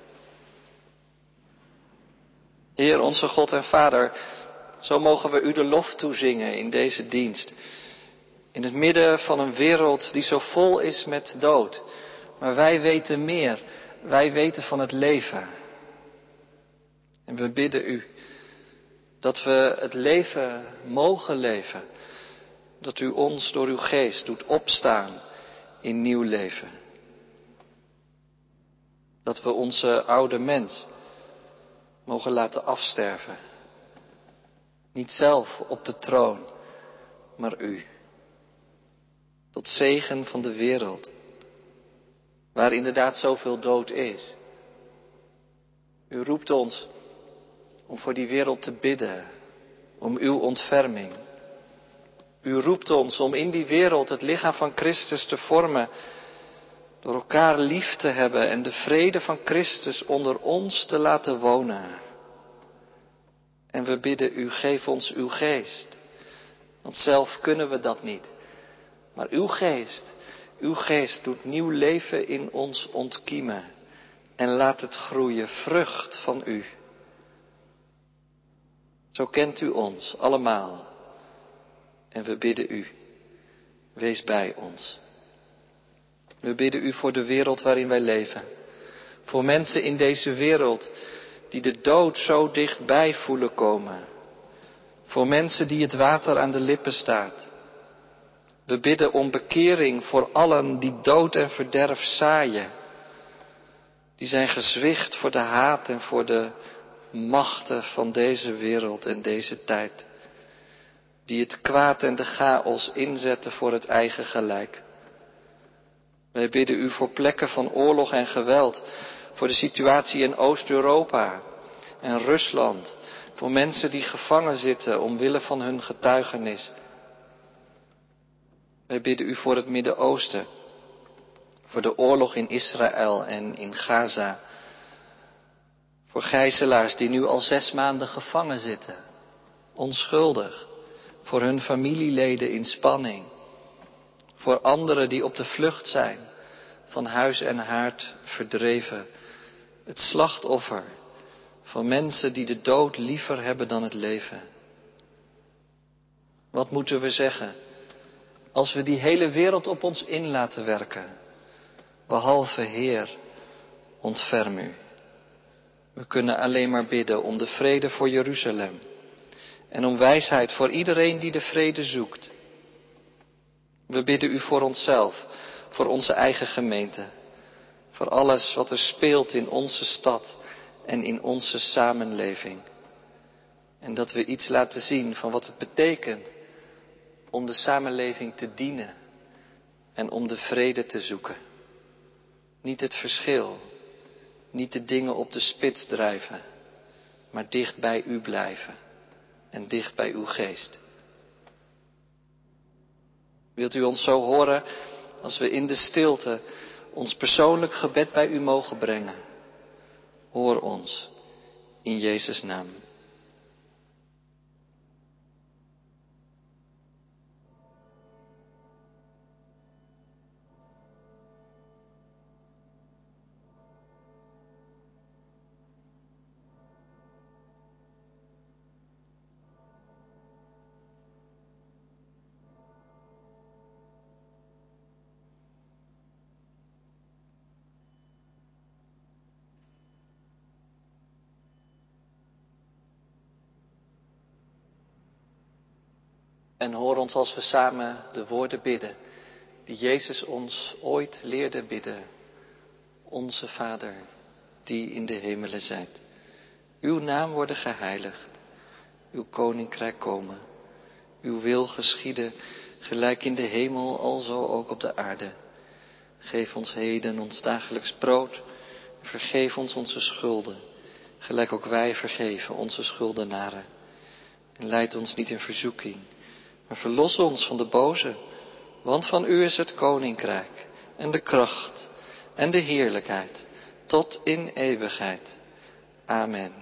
Heer, onze God en Vader, zo mogen we u de lof toezingen in deze dienst. In het midden van een wereld die zo vol is met dood. Maar wij weten meer. Wij weten van het leven. En we bidden u dat we het leven mogen leven. Dat u ons door uw geest doet opstaan in nieuw leven. Dat we onze oude mens mogen laten afsterven. Niet zelf op de troon, maar u. Tot zegen van de wereld, waar inderdaad zoveel dood is. U roept ons om voor die wereld te bidden, om uw ontferming. U roept ons om in die wereld het lichaam van Christus te vormen, door elkaar lief te hebben en de vrede van Christus onder ons te laten wonen. En we bidden u, geef ons uw geest. Want zelf kunnen we dat niet. Maar uw geest, uw geest doet nieuw leven in ons ontkiemen. En laat het groeien, vrucht van u. Zo kent u ons allemaal. En we bidden u, wees bij ons. We bidden u voor de wereld waarin wij leven. Voor mensen in deze wereld die de dood zo dichtbij voelen komen. Voor mensen die het water aan de lippen staat. We bidden om bekering voor allen die dood en verderf zaaien. Die zijn gezwicht voor de haat en voor de machten van deze wereld en deze tijd. Die het kwaad en de chaos inzetten voor het eigen gelijk. Wij bidden u voor plekken van oorlog en geweld, voor de situatie in Oost-Europa en Rusland, voor mensen die gevangen zitten omwille van hun getuigenis. Wij bidden u voor het Midden-Oosten, voor de oorlog in Israël en in Gaza, voor gijzelaars die nu al zes maanden gevangen zitten, onschuldig, voor hun familieleden in spanning. Voor anderen die op de vlucht zijn, van huis en haard verdreven. Het slachtoffer van mensen die de dood liever hebben dan het leven. Wat moeten we zeggen als we die hele wereld op ons in laten werken? Behalve Heer, ontferm u. We kunnen alleen maar bidden om de vrede voor Jeruzalem. En om wijsheid voor iedereen die de vrede zoekt. We bidden u voor onszelf, voor onze eigen gemeente. Voor alles wat er speelt in onze stad en in onze samenleving. En dat we iets laten zien van wat het betekent om de samenleving te dienen en om de vrede te zoeken. Niet het verschil, niet de dingen op de spits drijven, maar dicht bij u blijven en dicht bij uw geest. Wilt u ons zo horen als we in de stilte ons persoonlijk gebed bij u mogen brengen? Hoor ons in Jezus' naam. En hoor ons als we samen de woorden bidden die Jezus ons ooit leerde bidden. Onze Vader, die in de hemelen zijt. Uw naam worden geheiligd. Uw koninkrijk komen. Uw wil geschieden, gelijk in de hemel, alzo ook op de aarde. Geef ons heden ons dagelijks brood. Vergeef ons onze schulden, gelijk ook wij vergeven onze schuldenaren. En leid ons niet in verzoeking, maar verlos ons van de boze. Want van u is het koninkrijk en de kracht en de heerlijkheid tot in eeuwigheid. Amen.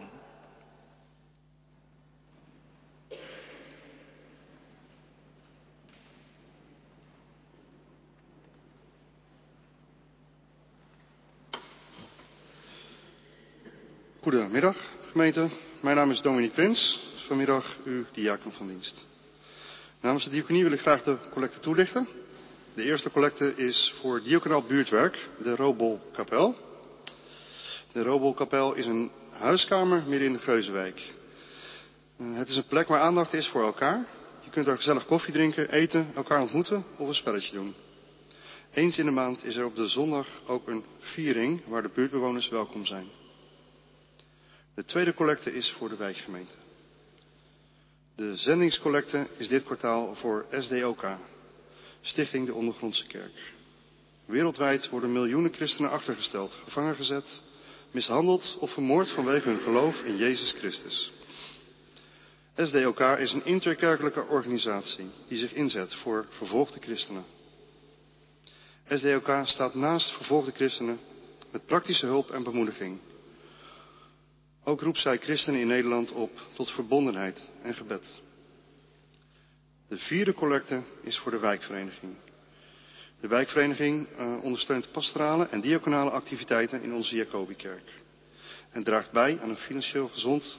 Goedemiddag gemeente, mijn naam is Dominique Prins, vanmiddag uw diaken van dienst. Namens de diaconie wil ik graag de collecte toelichten. De eerste collecte is voor diaconaal buurtwerk, de Robolkapel. De Robolkapel is een huiskamer midden in de Geuzenwijk. Uh, het is een plek waar aandacht is voor elkaar. Je kunt er gezellig koffie drinken, eten, elkaar ontmoeten of een spelletje doen. Eens in de maand is er op de zondag ook een viering waar de buurtbewoners welkom zijn. De tweede collecte is voor de wijkgemeente. De zendingscollecte is dit kwartaal voor S D O K, Stichting de Ondergrondse Kerk. Wereldwijd worden miljoenen christenen achtergesteld, gevangen gezet, mishandeld of vermoord vanwege hun geloof in Jezus Christus. S D O K is een interkerkelijke organisatie die zich inzet voor vervolgde christenen. S D O K staat naast vervolgde christenen met praktische hulp en bemoediging. Ook roept zij christenen in Nederland op tot verbondenheid en gebed. De vierde collecte is voor de wijkvereniging. De wijkvereniging uh, ondersteunt pastorale en diaconale activiteiten in onze Jacobikerk. En draagt bij aan een financieel gezond,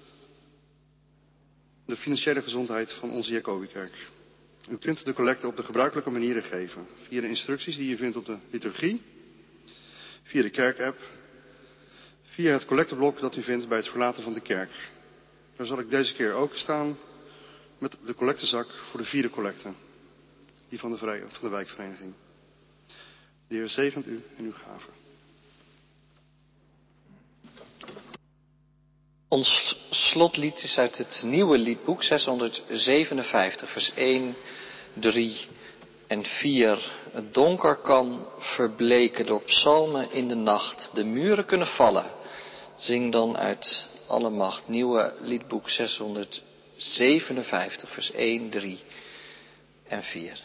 de financiële gezondheid van onze Jacobikerk. U kunt de collecte op de gebruikelijke manieren geven. Via de instructies die je vindt op de liturgie, via de kerkapp, via het collecteblok dat u vindt bij het verlaten van de kerk. Daar zal ik deze keer ook staan met de collectezak voor de vierde collecte. Die van de, vrij, van de wijkvereniging. De Heer zegent u en uw gaven. Ons slotlied is uit het nieuwe liedboek zeshonderdzevenenvijftig, vers één, drie en vier. Het donker kan verbleken door psalmen in de nacht. De muren kunnen vallen. Zing dan uit alle macht. Nieuwe liedboek zeshonderdzevenenvijftig, vers één, drie en vier.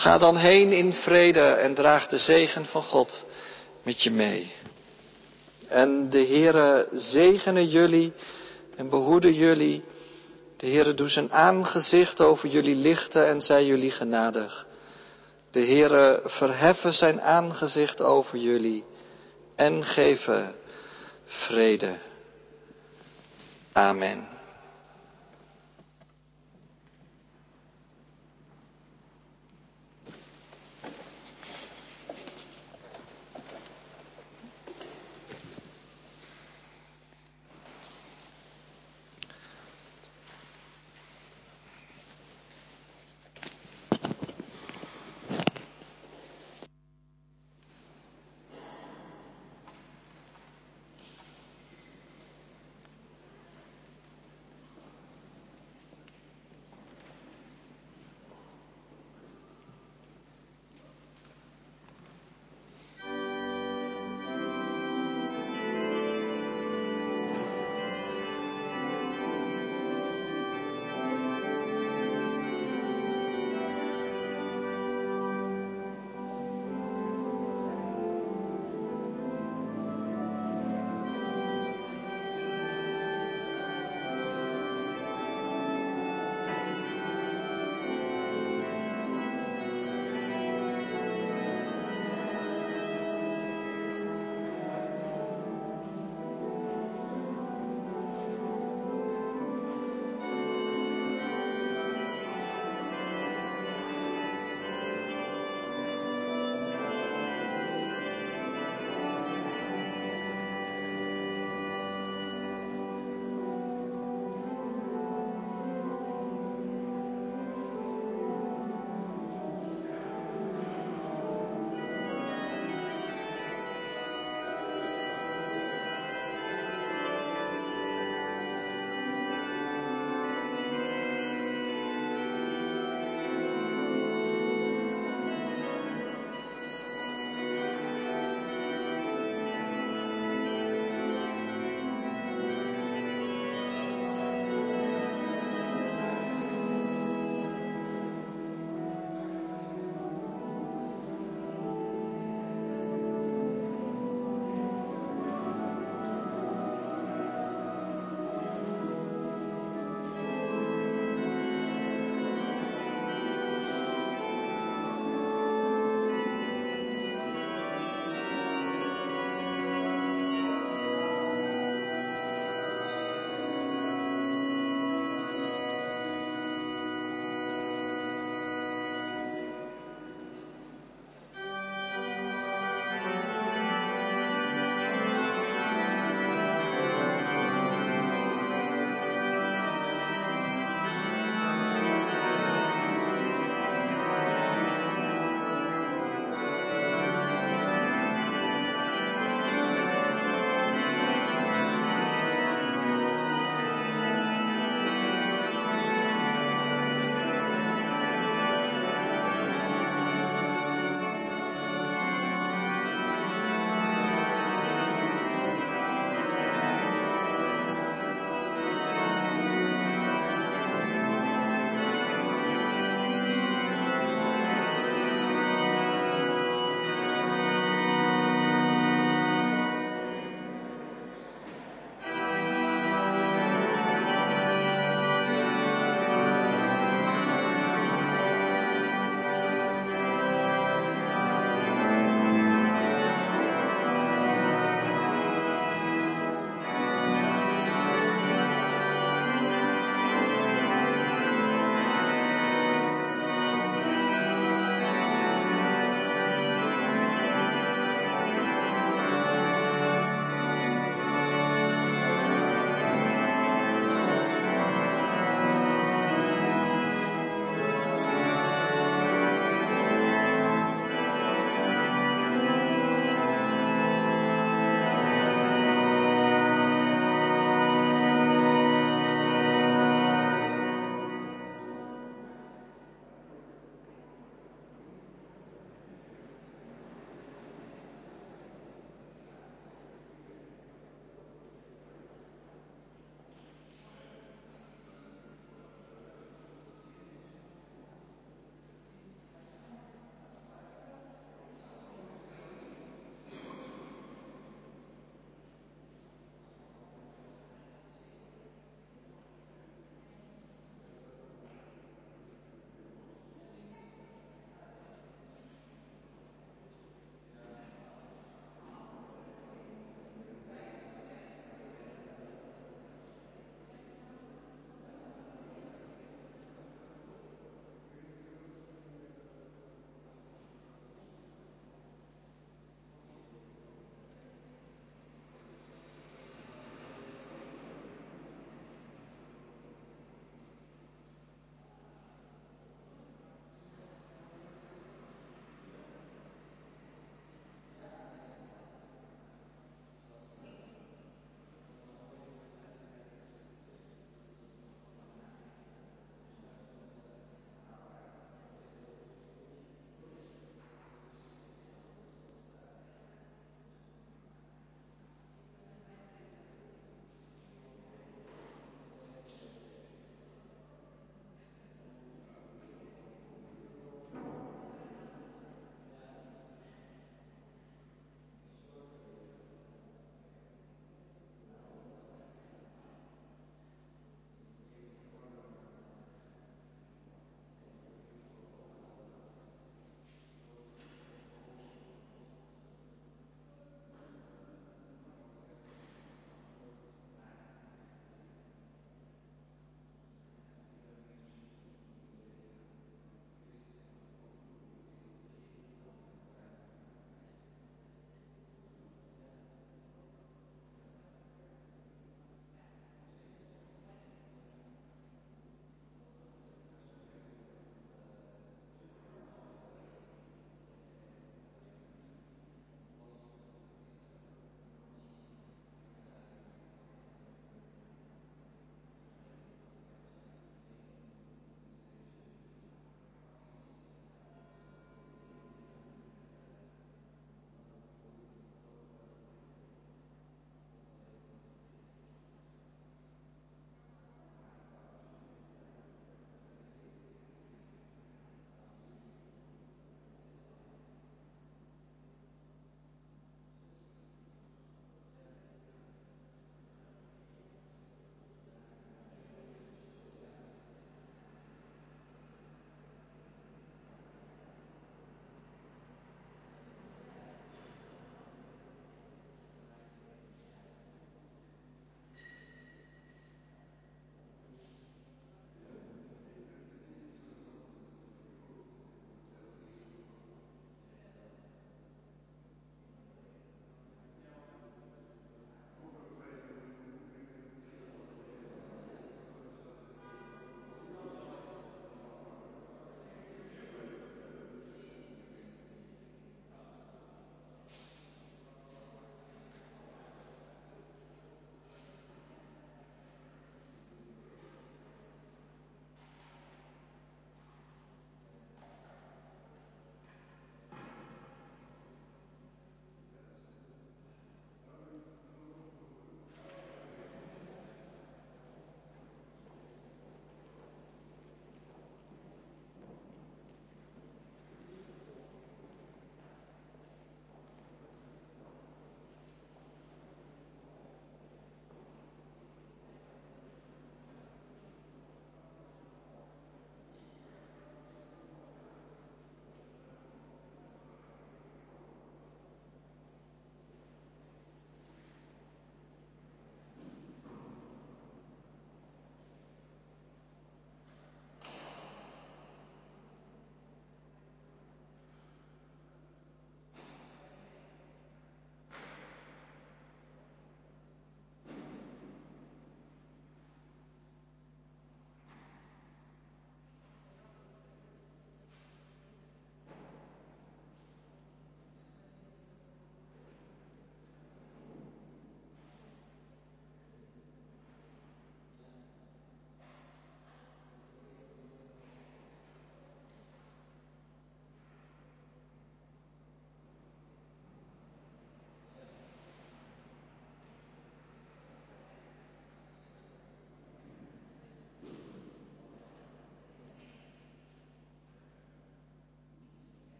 Ga dan heen in vrede en draag de zegen van God met je mee. En de Heere zegene jullie en behoede jullie. De Heere doe zijn aangezicht over jullie lichten en zij jullie genadig. De Heere verheffen zijn aangezicht over jullie en geven vrede. Amen.